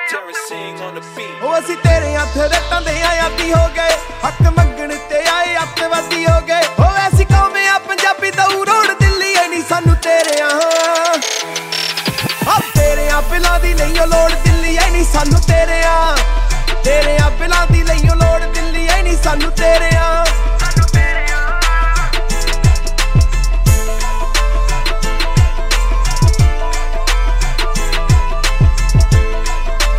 ਉਹ ਅਸੀਂ ਤੇਰੇ ਹੱਥ ਰੇਤਾਂ ਦੇ ਆਦੀ ਹੋ ਗਏ, ਹੱਕ ਮੰਗਣ ਤੇ ਆਏ ਅੱਤਵਾਦੀ ਹੋ ਗਏ। ਉਹ ਐਸੀ ਕੌਮ ਆ ਪੰਜਾਬੀ ਦਊ ਰੋਡ ਦਿੱਲੀ ਐ ਨੀ ਸਾਨੂੰ ਤੇਰਿਆਂ, ਤੇਰਿਆਂ ਬਿਲਾਂ ਦੀ ਲਈਓ ਲੋੜ ਦਿੱਲੀ ਐ ਨੀ ਸਾਨੂੰ ਤੇਰਿਆਂ, ਤੇਰਿਆਂ ਬਿਲਾਂ ਦੀ ਲਈਓ ਲੋੜ ਦਿੱਲੀ ਐ ਨੀ ਸਾਨੂੰ ਤੇਰਿਆਂ।